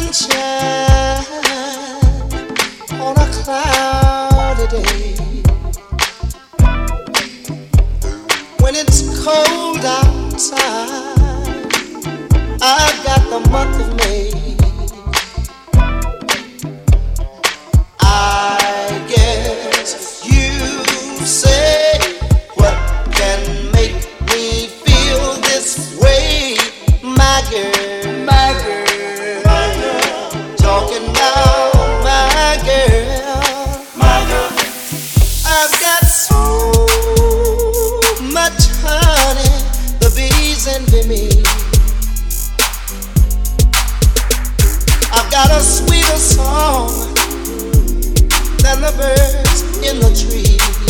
sunshine on a cloudy day. When it's cold outside, I've got the month of May. I guess you say, what can make me feel this way, my girl, my girl, my girl. Talking about my girl, my girl. I've got so much honey, the bees envy me. I've got a sweeter song than the birds in the tree.